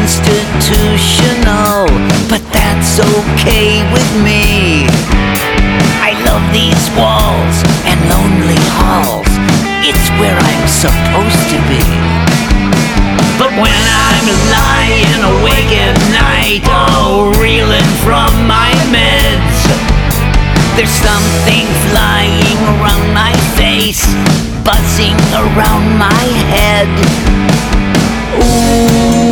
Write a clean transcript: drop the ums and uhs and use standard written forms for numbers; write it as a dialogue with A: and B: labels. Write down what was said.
A: institutional, but that's okay with me. I love these walls and lonely halls. It's where I'm supposed to be. But when I'm